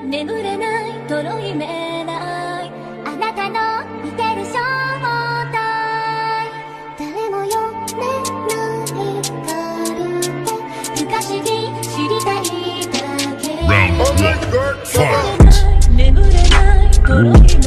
眠れないとろいめないあなたの見てる正体誰も読めないカルテ不可思議知りたいだけ眠れないとろい